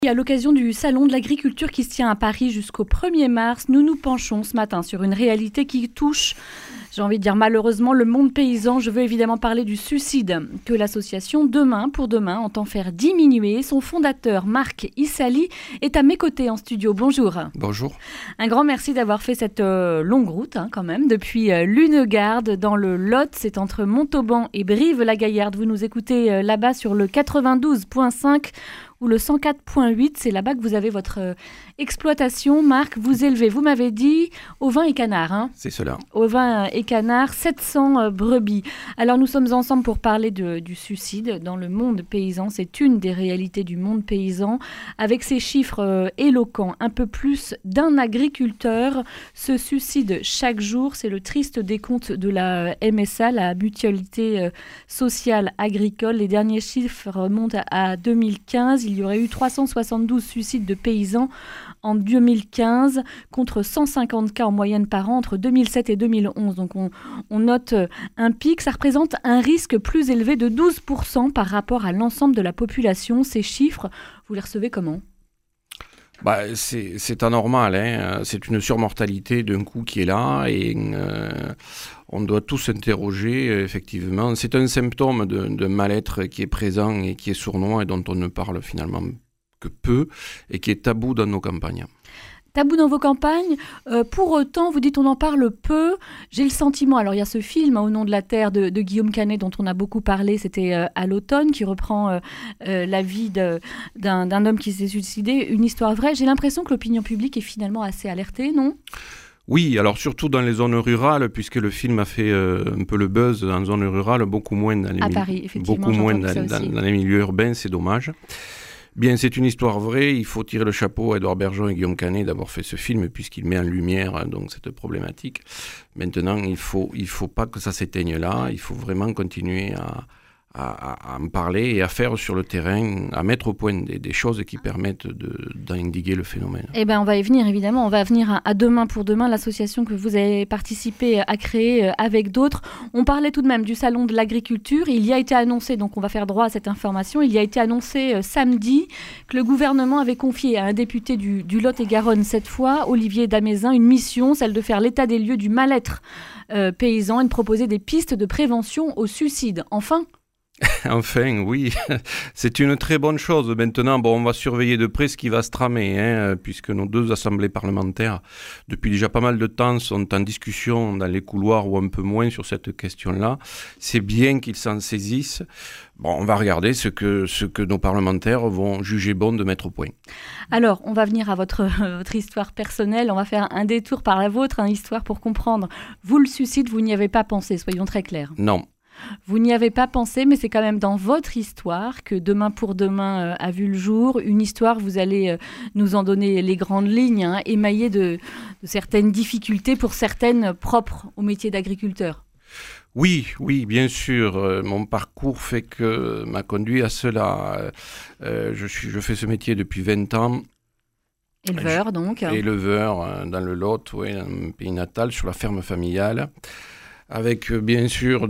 Et à l'occasion du Salon de l'Agriculture qui se tient à Paris jusqu'au 1er mars, nous nous penchons ce matin sur une réalité qui touche, j'ai envie de dire malheureusement, le monde paysan. Je veux évidemment parler du suicide que l'association Demain pour Demain entend faire diminuer. Son fondateur, Marc Issali, est à mes côtés en studio. Bonjour. Bonjour. Un grand merci d'avoir fait cette longue route quand même, depuis Lunegarde dans le Lot. C'est entre Montauban et Brive-la-Gaillarde. Vous nous écoutez là-bas sur le 92.5 ou le 104.8, c'est là-bas que vous avez votre exploitation. Marc, vous élevez, vous m'avez dit, ovins et canards. Hein, c'est cela. Ovins et canards, 700 brebis. Alors nous sommes ensemble pour parler du suicide dans le monde paysan. C'est une des réalités du monde paysan. Avec ces chiffres éloquents, un peu plus d'un agriculteur se suicide chaque jour. C'est le triste décompte de la MSA, la Mutualité Sociale Agricole. Les derniers chiffres remontent à 2015. Il y aurait eu 372 suicides de paysans en 2015 contre 150 cas en moyenne par an entre 2007 et 2011. Donc on note un pic. Ça représente un risque plus élevé de 12% par rapport à l'ensemble de la population. Ces chiffres, vous les recevez comment ? C'est anormal, hein. C'est une surmortalité d'un coup qui est là et on doit tous s'interroger, effectivement. C'est un symptôme de mal-être qui est présent et qui est sournois et dont on ne parle finalement que peu et qui est tabou dans nos campagnes. Tabou dans vos campagnes, pour autant, vous dites on en parle peu. J'ai le sentiment, alors il y a ce film Au nom de la terre de Guillaume Canet dont on a beaucoup parlé, c'était à l'automne, qui reprend la vie d'un homme qui s'est suicidé, une histoire vraie. J'ai l'impression que l'opinion publique est finalement assez alertée, non ? Oui, alors surtout dans les zones rurales, puisque le film a fait un peu le buzz dans les zones rurales, beaucoup moins dans les milieux urbains, c'est dommage. Bien, c'est une histoire vraie, il faut tirer le chapeau à Édouard Bergeon et Guillaume Canet d'avoir fait ce film, puisqu'il met en lumière donc, cette problématique. Maintenant, il faut pas que ça s'éteigne là, il faut vraiment continuer à en parler et à faire sur le terrain, à mettre au point des choses qui permettent d'endiguer le phénomène. Eh bien, on va y venir, évidemment. On va venir à Demain pour Demain, l'association que vous avez participé à créer avec d'autres. On parlait tout de même du Salon de l'Agriculture. Il y a été annoncé, donc on va faire droit à cette information, il y a été annoncé samedi que le gouvernement avait confié à un député du Lot-et-Garonne, cette fois, Olivier Damézin, une mission, celle de faire l'état des lieux du mal-être paysan et de proposer des pistes de prévention au suicide. Enfin, oui, c'est une très bonne chose. Maintenant, on va surveiller de près ce qui va se tramer, puisque nos deux assemblées parlementaires, depuis déjà pas mal de temps, sont en discussion dans les couloirs ou un peu moins sur cette question-là. C'est bien qu'ils s'en saisissent. On va regarder ce que nos parlementaires vont juger bon de mettre au point. Alors, on va venir à votre histoire personnelle. On va faire un détour par la vôtre, une histoire pour comprendre. Vous, le suicide, vous n'y avez pas pensé, soyons très clairs. Non. Vous n'y avez pas pensé, mais c'est quand même dans votre histoire que Demain pour Demain a vu le jour. Une histoire, vous allez nous en donner les grandes lignes, émaillées de certaines difficultés pour certaines propres au métier d'agriculteur. Oui, bien sûr. Mon parcours m'a conduit à cela. Je fais ce métier depuis 20 ans. Éleveur, donc. Éleveur dans le Lot, oui, dans mon pays natal, sur la ferme familiale. Avec bien sûr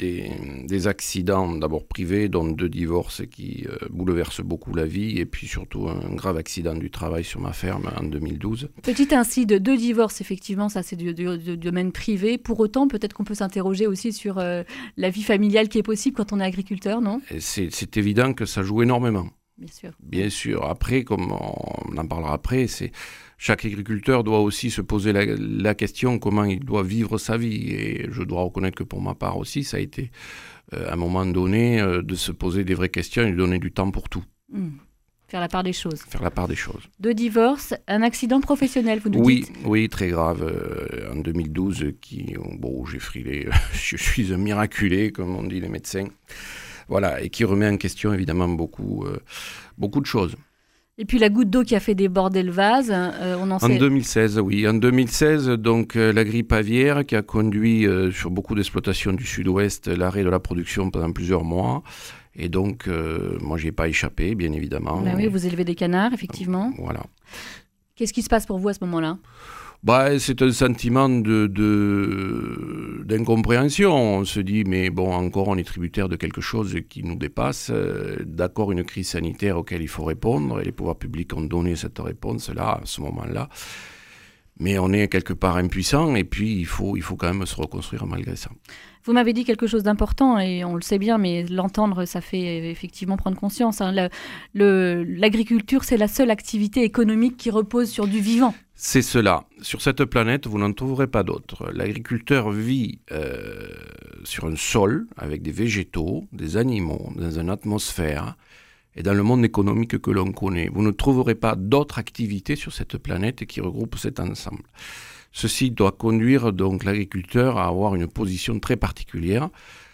des accidents, d'abord privés, dont 2 divorces qui bouleversent beaucoup la vie, et puis surtout un grave accident du travail sur ma ferme en 2012. Petit incident, 2 divorces, effectivement, ça c'est du domaine privé. Pour autant, peut-être qu'on peut s'interroger aussi sur la vie familiale qui est possible quand on est agriculteur, non ? C'est évident que ça joue énormément. Bien sûr. Après, comme on en parlera après, chaque agriculteur doit aussi se poser la question comment il doit vivre sa vie. Et je dois reconnaître que pour ma part aussi, ça a été à un moment donné de se poser des vraies questions et de donner du temps pour tout. Faire la part des choses. 2 divorces, un accident professionnel, vous nous dites ? Oui, très grave. En 2012, où j'ai frilé. Je suis un miraculé, comme on dit les médecins. Voilà, et qui remet en question évidemment beaucoup de choses. Et puis la goutte d'eau qui a fait déborder le vase, En 2016, oui. En 2016, donc la grippe aviaire qui a conduit sur beaucoup d'exploitations du sud-ouest l'arrêt de la production pendant plusieurs mois. Et donc, moi, j'y ai pas échappé, bien évidemment. Oui, vous élevez des canards, effectivement. Voilà. Qu'est-ce qui se passe pour vous à ce moment-là ? C'est un sentiment d'incompréhension. On se dit, mais bon, encore on est tributaire de quelque chose qui nous dépasse. D'accord, une crise sanitaire auquel il faut répondre, et les pouvoirs publics ont donné cette réponse-là, à ce moment-là. Mais on est quelque part impuissant, et puis il faut quand même se reconstruire malgré ça. Vous m'avez dit quelque chose d'important, et on le sait bien, mais l'entendre, ça fait effectivement prendre conscience. L'agriculture, c'est la seule activité économique qui repose sur du vivant. C'est cela. Sur cette planète, vous n'en trouverez pas d'autres. L'agriculteur vit sur un sol, avec des végétaux, des animaux, dans une atmosphère, et dans le monde économique que l'on connaît. Vous ne trouverez pas d'autres activités sur cette planète qui regroupent cet ensemble. Ceci doit conduire donc l'agriculteur à avoir une position très particulière,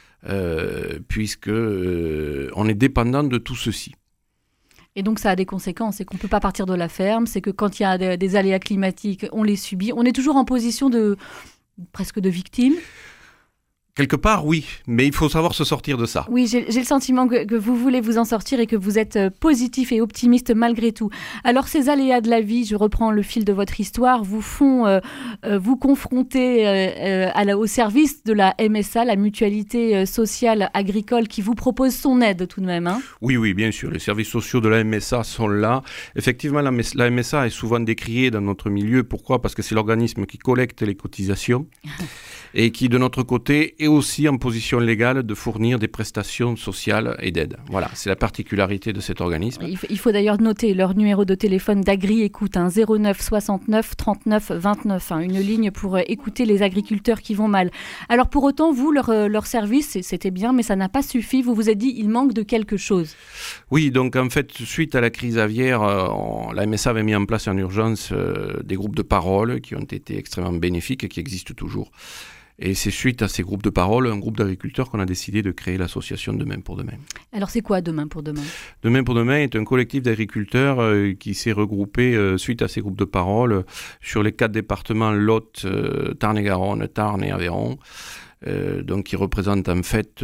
puisque on est dépendant de tout ceci. Et donc ça a des conséquences, c'est qu'on ne peut pas partir de la ferme, c'est que quand il y a des aléas climatiques, on les subit. On est toujours en position presque de victime. Quelque part, oui, mais il faut savoir se sortir de ça. Oui, j'ai le sentiment que vous voulez vous en sortir et que vous êtes positif et optimiste malgré tout. Alors, ces aléas de la vie, je reprends le fil de votre histoire, vous font vous confronter au service de la MSA, la Mutualité Sociale Agricole, qui vous propose son aide tout de même. Hein. Oui, bien sûr. Les services sociaux de la MSA sont là. Effectivement, la MSA est souvent décriée dans notre milieu. Pourquoi ? Parce que c'est l'organisme qui collecte les cotisations et qui, de notre côté, est aussi en position légale de fournir des prestations sociales et d'aide. Voilà, c'est la particularité de cet organisme. Il faut d'ailleurs noter leur numéro de téléphone d'Agri-Écoute, 09 69 39 29, une ligne pour écouter les agriculteurs qui vont mal. Alors pour autant, vous, leur service, c'était bien, mais ça n'a pas suffi. Vous vous êtes dit, il manque de quelque chose. Oui, donc en fait, suite à la crise aviaire, la MSA avait mis en place en urgence des groupes de parole qui ont été extrêmement bénéfiques et qui existent toujours. Et c'est suite à ces groupes de parole, un groupe d'agriculteurs, qu'on a décidé de créer l'association Demain pour Demain. Alors c'est quoi Demain pour Demain ? Demain pour Demain est un collectif d'agriculteurs qui s'est regroupé suite à ces groupes de parole sur les 4 départements Lot, Tarn-et-Garonne, Tarn et Aveyron. Donc qui représente en fait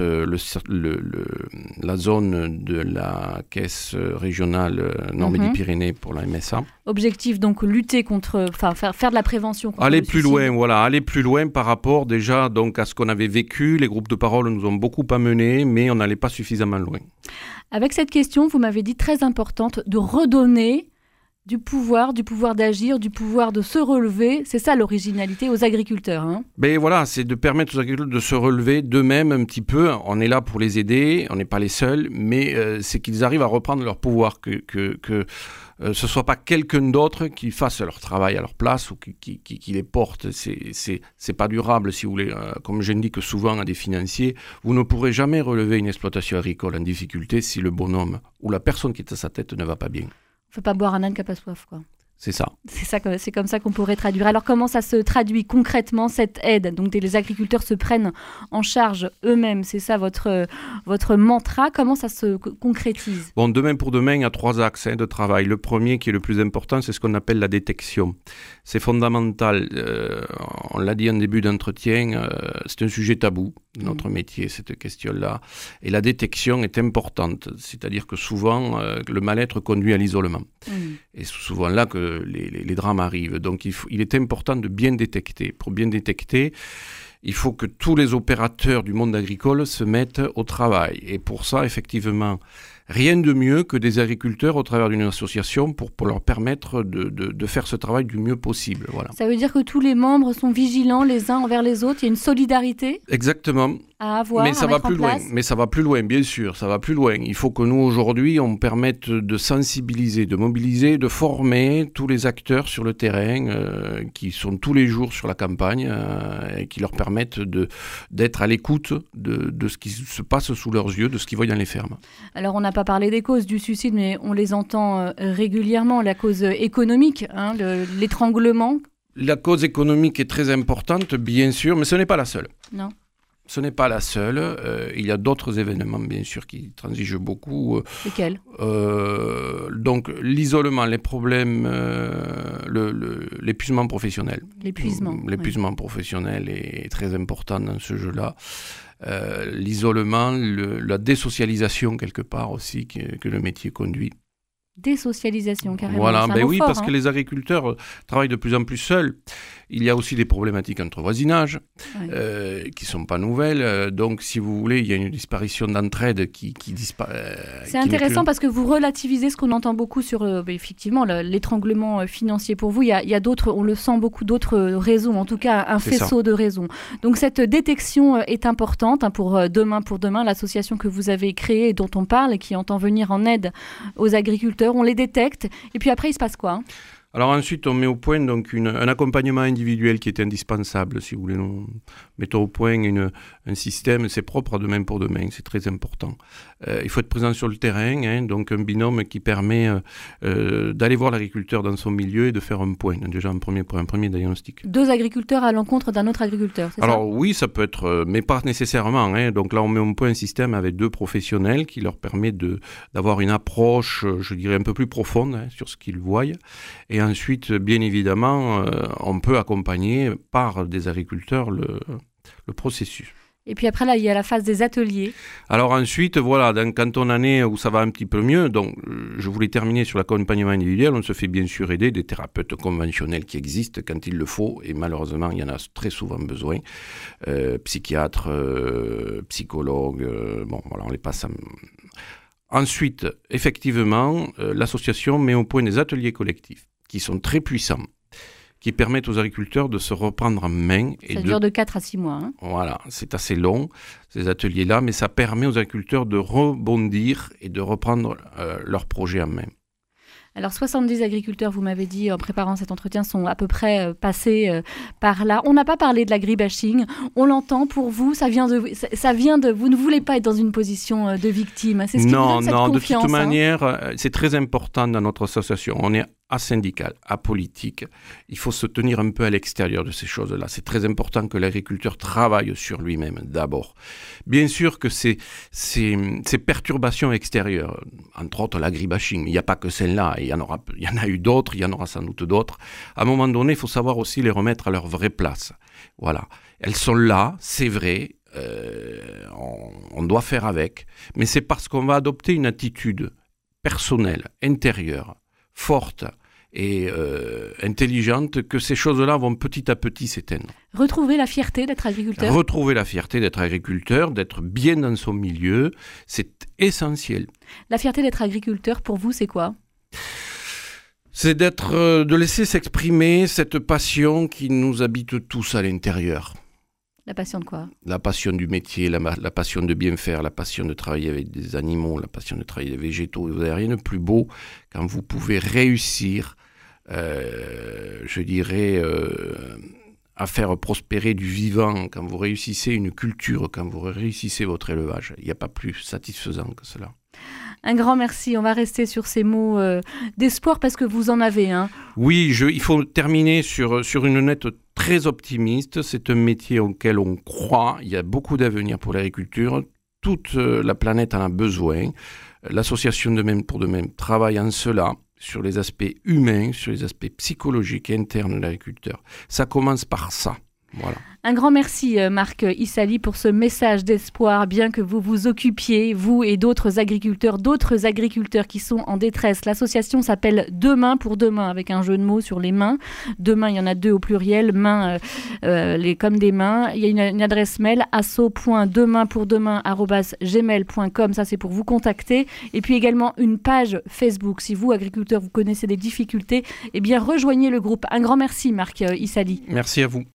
la zone de la caisse régionale Nord-Midi-Pyrénées pour la MSA. Objectif donc lutter contre, faire de la prévention contre aller le plus suicide. aller plus loin par rapport déjà donc à ce qu'on avait vécu. Les groupes de parole nous ont beaucoup amenés, mais on n'allait pas suffisamment loin. Avec cette question, vous m'avez dit très importante, de redonner du pouvoir d'agir, du pouvoir de se relever. C'est ça l'originalité aux agriculteurs. Hein. Ben voilà, c'est de permettre aux agriculteurs de se relever d'eux-mêmes un petit peu. On est là pour les aider, on n'est pas les seuls, mais c'est qu'ils arrivent à reprendre leur pouvoir, que ce soit pas quelqu'un d'autre qui fasse leur travail à leur place ou qui les porte. C'est pas durable, si vous voulez. Comme j'indique souvent à des financiers, vous ne pourrez jamais relever une exploitation agricole en difficulté si le bonhomme ou la personne qui est à sa tête ne va pas bien. Faut pas boire un âne qui n'a pas soif, quoi. C'est ça. C'est comme ça qu'on pourrait traduire. Alors comment ça se traduit concrètement, cette aide ? Donc les agriculteurs se prennent en charge eux-mêmes, c'est ça votre mantra. Comment ça se concrétise ? Bon, Demain pour Demain, il y a 3 axes de travail. Le premier, qui est le plus important, c'est ce qu'on appelle la détection. C'est fondamental. On l'a dit en début d'entretien, c'est un sujet tabou, notre métier, cette question-là. Et la détection est importante. C'est-à-dire que souvent, le mal-être conduit à l'isolement. Et c'est souvent là que les drames arrivent. Donc il est important de bien détecter. Pour bien détecter, il faut que tous les opérateurs du monde agricole se mettent au travail. Et pour ça, effectivement, rien de mieux que des agriculteurs au travers d'une association pour leur permettre de faire ce travail du mieux possible. Voilà. Ça veut dire que tous les membres sont vigilants les uns envers les autres. Il y a une solidarité Exactement. À avoir, mais ça va plus loin. Mais ça va plus loin, bien sûr. Ça va plus loin. Il faut que nous, aujourd'hui, on permette de sensibiliser, de mobiliser, de former tous les acteurs sur le terrain qui sont tous les jours sur la campagne et qui leur permettent d'être à l'écoute de ce qui se passe sous leurs yeux, de ce qu'ils voient dans les fermes. Alors, on n'a pas parlé des causes du suicide, mais on les entend régulièrement. La cause économique, l'étranglement. La cause économique est très importante, bien sûr, mais ce n'est pas la seule. Non. Ce n'est pas la seule. Il y a d'autres événements, bien sûr, qui transigent beaucoup. Lesquels ? Donc, l'isolement, les problèmes, l'épuisement professionnel. L'épuisement professionnel est très important dans ce jeu-là. L'isolement, la désocialisation, quelque part aussi, que le métier conduit. Désocialisation, carrément. Voilà, oui, fort, parce que les agriculteurs travaillent de plus en plus seuls. Il y a aussi des problématiques entre voisinage qui ne sont pas nouvelles. Donc, si vous voulez, il y a une disparition d'entraide qui disparaît. C'est intéressant parce que vous relativisez ce qu'on entend beaucoup sur, effectivement, l'étranglement financier. Pour vous, il y a d'autres, on le sent, beaucoup d'autres raisons, en tout cas un faisceau de raisons. Donc, cette détection est importante pour Demain pour Demain, l'association que vous avez créée et dont on parle et qui entend venir en aide aux agriculteurs. On les détecte et puis après, il se passe quoi ? Alors ensuite, on met au point donc un accompagnement individuel qui est indispensable. Si vous voulez, nous mettons au point un système, c'est propre à Demain pour Demain, c'est très important. Il faut être présent sur le terrain, donc un binôme qui permet d'aller voir l'agriculteur dans son milieu et de faire un point, déjà un premier diagnostic. 2 agriculteurs à l'encontre d'un autre agriculteur, c'est ça ? Alors oui, ça peut être, mais pas nécessairement. Donc là, on met au point un système avec 2 professionnels qui leur permet d'avoir une approche, je dirais, un peu plus profonde sur ce qu'ils voient. Et ensuite, bien évidemment, on peut accompagner par des agriculteurs le processus. Et puis après, là, il y a la phase des ateliers. Alors ensuite, voilà, quand on en est où ça va un petit peu mieux, donc je voulais terminer sur l'accompagnement individuel, on se fait bien sûr aider des thérapeutes conventionnels qui existent quand il le faut, et malheureusement, il y en a très souvent besoin. Psychiatres, psychologues, on les passe à... Ensuite, effectivement, l'association met au point des ateliers collectifs qui sont très puissants, qui permettent aux agriculteurs de se reprendre en main. Ça dure de 4 à 6 mois. Voilà, c'est assez long, ces ateliers-là, mais ça permet aux agriculteurs de rebondir et de reprendre leur projet en main. Alors 70 agriculteurs, vous m'avez dit en préparant cet entretien, sont à peu près passés par là. On n'a pas parlé de l'agribashing, on l'entend. Pour vous, ça vient de vous ne voulez pas être dans une position de victime. C'est ce qui vous donne cette confiance, de toute manière, c'est très important dans notre association. On est asyndical, apolitique. Il faut se tenir un peu à l'extérieur de ces choses-là. C'est très important que l'agriculteur travaille sur lui-même d'abord. Bien sûr que ces perturbations extérieures, entre autres l'agribashing, il n'y a pas que celle-là, il y en a eu d'autres, il y en aura sans doute d'autres. À un moment donné, il faut savoir aussi les remettre à leur vraie place. Voilà. Elles sont là, c'est vrai, on doit faire avec, mais c'est parce qu'on va adopter une attitude personnelle, intérieure, forte et intelligente que ces choses-là vont petit à petit s'éteindre. Retrouver la fierté d'être agriculteur. Retrouver la fierté d'être agriculteur, d'être bien dans son milieu, c'est essentiel. La fierté d'être agriculteur, pour vous, c'est quoi ? C'est de laisser s'exprimer cette passion qui nous habite tous à l'intérieur. La passion de quoi ? La passion du métier, la passion de bien faire, la passion de travailler avec des animaux, la passion de travailler avec des végétaux. Vous n'avez rien de plus beau quand vous pouvez réussir, je dirais, à faire prospérer du vivant, quand vous réussissez une culture, quand vous réussissez votre élevage. Il n'y a pas plus satisfaisant que cela. Un grand merci. On va rester sur ces mots d'espoir parce que vous en avez un. Oui, il faut terminer sur une note très optimiste. C'est un métier auquel on croit. Il y a beaucoup d'avenir pour l'agriculture. Toute la planète en a besoin. L'association Demain pour Demain travaille en cela, sur les aspects humains, sur les aspects psychologiques et internes de l'agriculteur. Ça commence par ça. Voilà. Un grand merci Marc Issali pour ce message d'espoir, bien que vous vous occupiez, vous et d'autres agriculteurs qui sont en détresse. L'association s'appelle Demain pour Demain, avec un jeu de mots sur les mains. Demain, il y en a 2 au pluriel, mains comme des mains. Il y a une adresse mail, asso.demainpourdemain@gmail.com, ça c'est pour vous contacter. Et puis également une page Facebook. Si vous, agriculteurs, vous connaissez des difficultés, eh bien rejoignez le groupe. Un grand merci Marc Issali. Merci à vous.